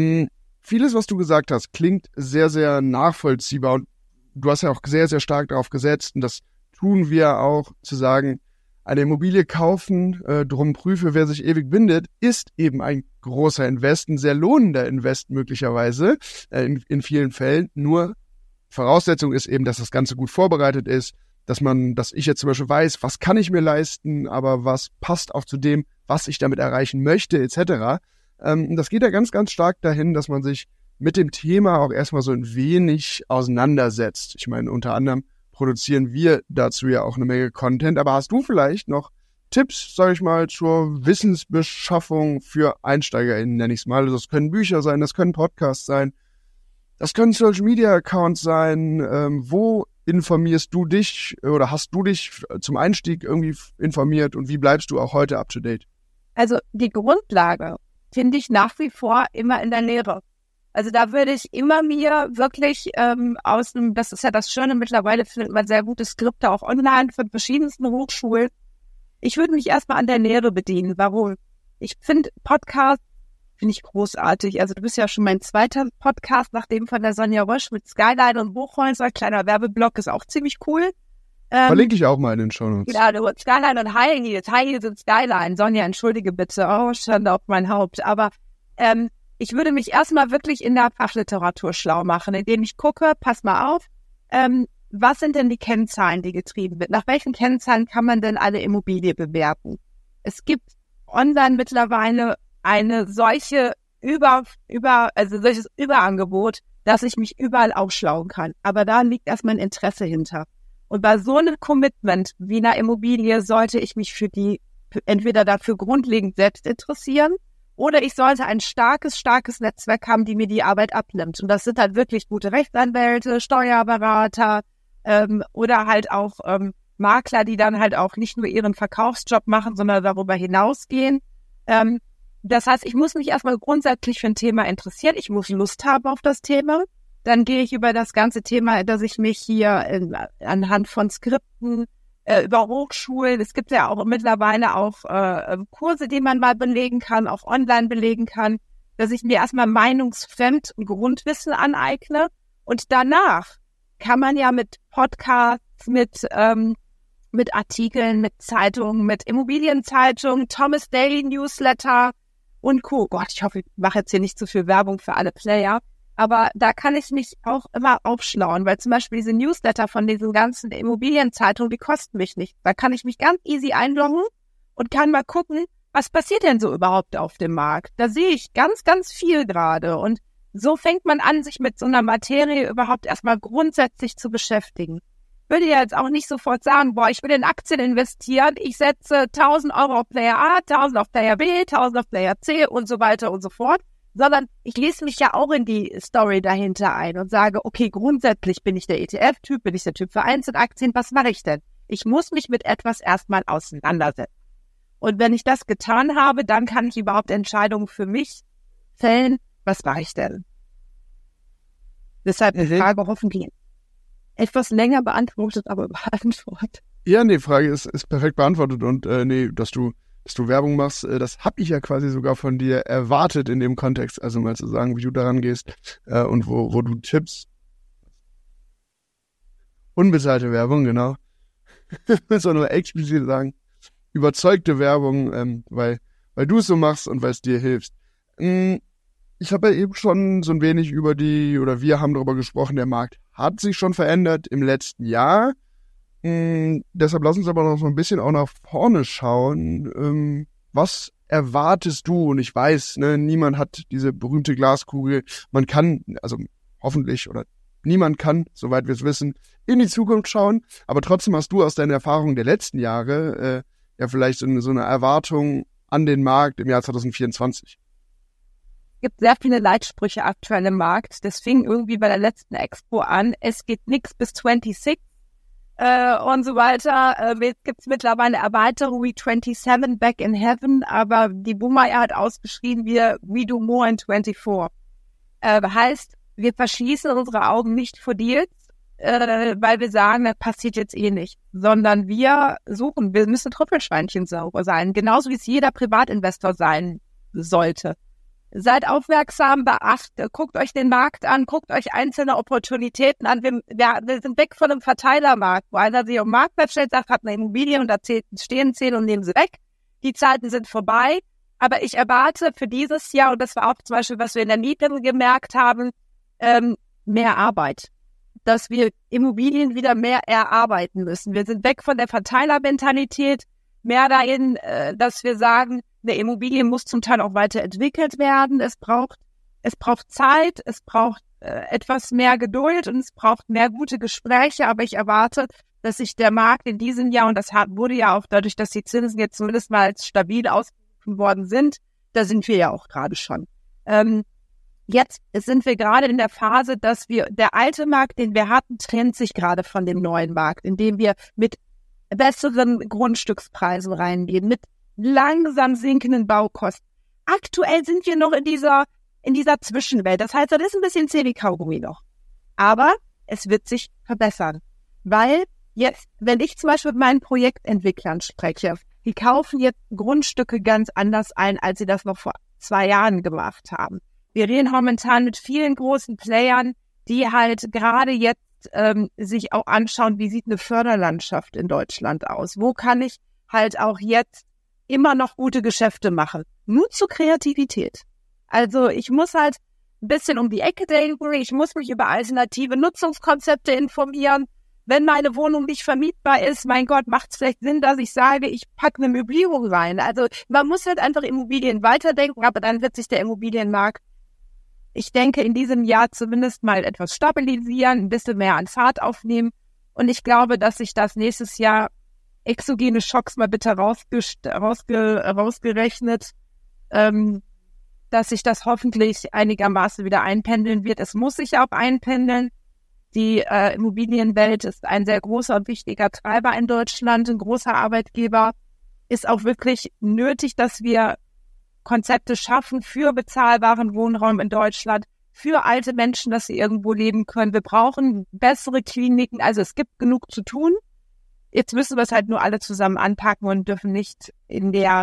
Vieles, was du gesagt hast, klingt sehr, sehr nachvollziehbar und du hast ja auch sehr, sehr stark darauf gesetzt und das tun wir auch, zu sagen, eine Immobilie kaufen, drum prüfe, wer sich ewig bindet, ist eben ein großer Invest, ein sehr lohnender Invest möglicherweise in vielen Fällen. Nur Voraussetzung ist eben, dass das Ganze gut vorbereitet ist, dass ich jetzt zum Beispiel weiß, was kann ich mir leisten, aber was passt auch zu dem, was ich damit erreichen möchte, etc. Das geht ja ganz, ganz stark dahin, dass man sich mit dem Thema auch erstmal so ein wenig auseinandersetzt. Ich meine, unter anderem produzieren wir dazu ja auch eine Menge Content, aber hast du vielleicht noch Tipps, sage ich mal, zur Wissensbeschaffung für EinsteigerInnen, nenne ich es mal. Also das können Bücher sein, das können Podcasts sein, das können Social-Media-Accounts sein. Wo informierst du dich oder hast du dich zum Einstieg irgendwie informiert und wie bleibst du auch heute up-to-date? Also die Grundlage finde ich nach wie vor immer in der Lehre. Also da würde ich immer mir wirklich das ist ja das Schöne, mittlerweile findet man sehr gute Skripte auch online von verschiedensten Hochschulen. Ich würde mich erstmal an der Lehre bedienen. Warum? Ich finde Podcast finde ich großartig. Also du bist ja schon mein zweiter Podcast, nach dem von der Sonja Rösch mit Skyline und Buchhäuser. Kleiner Werbeblock ist auch ziemlich cool. Verlinke ich auch mal in den Shownotes. Ja, Skyline und High Heels sind Skyline. Sonja, entschuldige bitte. Oh, Schande auf mein Haupt. Aber ich würde mich erstmal wirklich in der Fachliteratur schlau machen, indem ich gucke, pass mal auf, was sind denn die Kennzahlen, die getrieben wird? Nach welchen Kennzahlen kann man denn eine Immobilie bewerten? Es gibt online mittlerweile eine solche solches Überangebot, dass ich mich überall aufschlauen kann. Aber da liegt erst mein Interesse hinter. Und bei so einem Commitment wie einer Immobilie sollte ich mich entweder dafür grundlegend selbst interessieren oder ich sollte ein starkes Netzwerk haben, die mir die Arbeit abnimmt. Und das sind halt wirklich gute Rechtsanwälte, Steuerberater oder halt auch Makler, die dann halt auch nicht nur ihren Verkaufsjob machen, sondern darüber hinausgehen. Das heißt, ich muss mich erstmal grundsätzlich für ein Thema interessieren. Ich muss Lust haben auf das Thema. Dann gehe ich über das ganze Thema, dass ich mich hier anhand von Skripten über Hochschulen, es gibt ja auch mittlerweile auch Kurse, die man mal belegen kann, auch online belegen kann, dass ich mir erstmal meinungsfremd Grundwissen aneigne und danach kann man ja mit Podcasts, mit Artikeln, mit Zeitungen, mit Immobilienzeitungen, Thomas Daily Newsletter und Co. Gott, ich hoffe, ich mache jetzt hier nicht zu viel Werbung für alle Player, aber da kann ich mich auch immer aufschlauen, weil zum Beispiel diese Newsletter von diesen ganzen Immobilienzeitungen, die kosten mich nicht. Da kann ich mich ganz easy einloggen und kann mal gucken, was passiert denn so überhaupt auf dem Markt. Da sehe ich ganz, ganz viel gerade und so fängt man an, sich mit so einer Materie überhaupt erstmal grundsätzlich zu beschäftigen. Ich würde ja jetzt auch nicht sofort sagen, ich will in Aktien investieren, ich setze 1.000 Euro auf Player A, 1.000 auf Player B, 1.000 auf Player C und so weiter und so fort, sondern ich lese mich ja auch in die Story dahinter ein und sage, okay, grundsätzlich bin ich der ETF-Typ, bin ich der Typ für Einzelaktien, was mache ich denn? Ich muss mich mit etwas erstmal auseinandersetzen. Und wenn ich das getan habe, dann kann ich überhaupt Entscheidungen für mich fällen, was mache ich denn? Deshalb die Frage hoffentlich etwas länger beantwortet, aber beantwortet. Ja, die Frage ist perfekt beantwortet und dass du Werbung machst, das habe ich ja quasi sogar von dir erwartet in dem Kontext, also mal zu sagen, wie du daran gehst und wo du Tipps. Unbezahlte Werbung, genau. Muss man nur explizit sagen. Überzeugte Werbung, weil du es so machst und weil es dir hilft. Ich habe ja eben schon so ein wenig wir haben darüber gesprochen, der Markt hat sich schon verändert im letzten Jahr. Deshalb lass uns aber noch so ein bisschen auch nach vorne schauen. Was erwartest du? Und ich weiß, niemand hat diese berühmte Glaskugel. Man kann, also hoffentlich, oder niemand kann, soweit wir es wissen, in die Zukunft schauen. Aber trotzdem hast du aus deinen Erfahrungen der letzten Jahre ja vielleicht so eine Erwartung an den Markt im Jahr 2024? Es gibt sehr viele Leitsprüche aktuell im Markt. Das fing irgendwie bei der letzten Expo an. Es geht nichts bis 26 und so weiter. Jetzt gibt es mittlerweile Erweiterung wie 27 Back in Heaven, aber die Bumaya hat ausgeschrieben, we do more in 24. Heißt, wir verschließen unsere Augen nicht vor Deals, weil wir sagen, das passiert jetzt eh nicht, sondern wir müssen Trüffelschweinchen sauber sein, genauso wie es jeder Privatinvestor sein sollte. Seid aufmerksam, guckt euch den Markt an, guckt euch einzelne Opportunitäten an. Wir sind weg von einem Verteilermarkt, wo einer sich auf den Marktplatz stellt, sagt, hat eine Immobilie und da stehen 10 und nehmen sie weg. Die Zeiten sind vorbei. Aber ich erwarte für dieses Jahr, und das war auch zum Beispiel, was wir in der Miete gemerkt haben, mehr Arbeit. Dass wir Immobilien wieder mehr erarbeiten müssen. Wir sind weg von der Verteilermentalität, mehr dahin, dass wir sagen, eine Immobilie muss zum Teil auch weiterentwickelt werden. Es braucht Zeit, es braucht etwas mehr Geduld und es braucht mehr gute Gespräche. Aber ich erwarte, dass sich der Markt in diesem Jahr, und das wurde ja auch dadurch, dass die Zinsen jetzt zumindest mal als stabil ausgerufen worden sind, da sind wir ja auch gerade schon. Jetzt sind wir gerade in der Phase, dass der alte Markt, den wir hatten, trennt sich gerade von dem neuen Markt, indem wir mit besseren Grundstückspreisen reingehen, mit langsam sinkenden Baukosten. Aktuell sind wir noch in dieser Zwischenwelt. Das heißt, das ist ein bisschen zäh wie Kaugummi noch. Aber es wird sich verbessern. Weil jetzt, wenn ich zum Beispiel mit meinen Projektentwicklern spreche, die kaufen jetzt Grundstücke ganz anders ein, als sie das noch vor 2 Jahren gemacht haben. Wir reden momentan mit vielen großen Playern, die halt gerade jetzt sich auch anschauen, wie sieht eine Förderlandschaft in Deutschland aus? Wo kann ich halt auch jetzt immer noch gute Geschäfte machen? Mut zur Kreativität. Also ich muss halt ein bisschen um die Ecke denken, ich muss mich über alternative Nutzungskonzepte informieren. Wenn meine Wohnung nicht vermietbar ist, mein Gott, macht es vielleicht Sinn, dass ich sage, ich packe eine Möblierung rein. Also man muss halt einfach Immobilien weiterdenken, aber dann wird sich der Immobilienmarkt, ich denke, in diesem Jahr zumindest mal etwas stabilisieren, ein bisschen mehr an Fahrt aufnehmen. Und ich glaube, dass sich das nächstes Jahr exogene Schocks mal bitte rausgerechnet, dass sich das hoffentlich einigermaßen wieder einpendeln wird. Es muss sich auch einpendeln. Die Immobilienwelt ist ein sehr großer und wichtiger Treiber in Deutschland, ein großer Arbeitgeber. Ist auch wirklich nötig, dass wir Konzepte schaffen für bezahlbaren Wohnraum in Deutschland, für alte Menschen, dass sie irgendwo leben können. Wir brauchen bessere Kliniken, also es gibt genug zu tun. Jetzt müssen wir es halt nur alle zusammen anpacken und dürfen nicht in der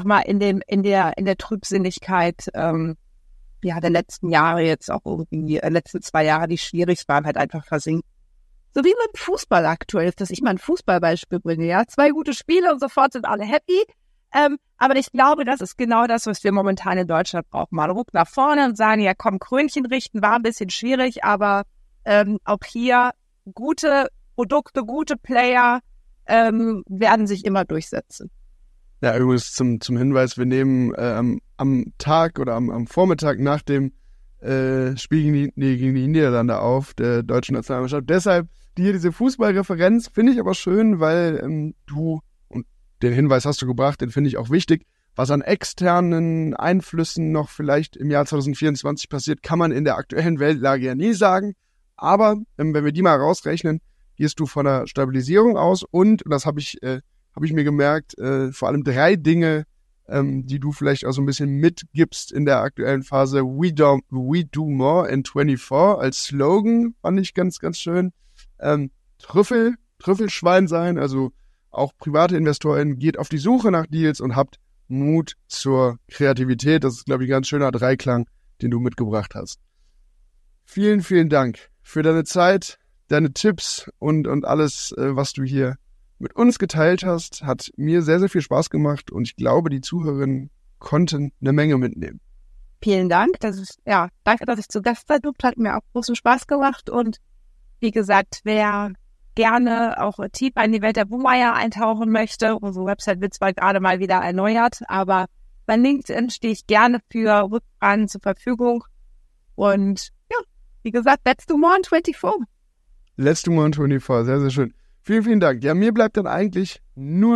Trübsinnigkeit der letzten Jahre jetzt auch irgendwie, letzten 2 Jahre, die schwierig waren, halt einfach versinken. So wie mit dem Fußball aktuell ist, dass ich mal ein Fußballbeispiel bringe, ja. 2 gute Spiele und sofort sind alle happy. Aber ich glaube, das ist genau das, was wir momentan in Deutschland brauchen. Mal Ruck nach vorne und sagen, ja komm, Krönchen richten war ein bisschen schwierig, aber auch hier gute Produkte, gute Player werden sich immer durchsetzen. Ja, übrigens zum Hinweis, wir nehmen am Tag oder am Vormittag nach dem Spiel gegen die Niederlande auf, der deutschen Nationalmannschaft. Deshalb diese Fußballreferenz finde ich aber schön, weil du, und den Hinweis hast du gebracht, den finde ich auch wichtig, was an externen Einflüssen noch vielleicht im Jahr 2024 passiert, kann man in der aktuellen Weltlage ja nie sagen. Aber wenn wir die mal rausrechnen, gehst du von einer Stabilisierung aus und das habe ich mir gemerkt, vor allem 3 Dinge, die du vielleicht auch so ein bisschen mitgibst in der aktuellen Phase. We do more in 24 als Slogan, fand ich ganz, ganz schön. Trüffelschwein sein, also auch private Investoren, geht auf die Suche nach Deals und habt Mut zur Kreativität. Das ist, glaube ich, ein ganz schöner Dreiklang, den du mitgebracht hast. Vielen, vielen Dank für deine Zeit, deine Tipps und alles, was du hier mit uns geteilt hast. Hat mir sehr, sehr viel Spaß gemacht und ich glaube, die Zuhörerinnen konnten eine Menge mitnehmen. Vielen Dank. Danke, dass ich zu Gast sein durfte. Hat mir auch großen Spaß gemacht und wie gesagt, wer gerne auch tiefer in die Welt der Bumaya eintauchen möchte, unsere Website wird zwar gerade mal wieder erneuert, aber bei LinkedIn stehe ich gerne für Rückfragen zur Verfügung und ja, wie gesagt, let's do more in 24. Let's do more in 24, sehr, sehr schön. Vielen, vielen Dank. Ja, mir bleibt dann eigentlich nur noch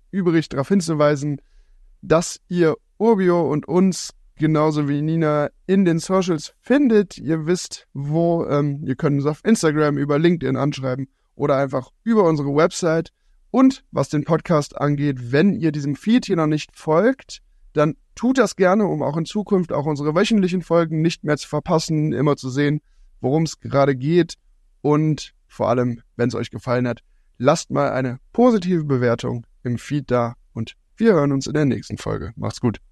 übrig, darauf hinzuweisen, dass ihr Urbio und uns genauso wie Nina in den Socials findet. Ihr wisst, wo. Ihr könnt uns auf Instagram, über LinkedIn anschreiben oder einfach über unsere Website. Und was den Podcast angeht, wenn ihr diesem Feed hier noch nicht folgt, dann tut das gerne, um auch in Zukunft auch unsere wöchentlichen Folgen nicht mehr zu verpassen, immer zu sehen, worum es gerade geht. Und vor allem, wenn es euch gefallen hat, lasst mal eine positive Bewertung im Feed da und wir hören uns in der nächsten Folge. Macht's gut.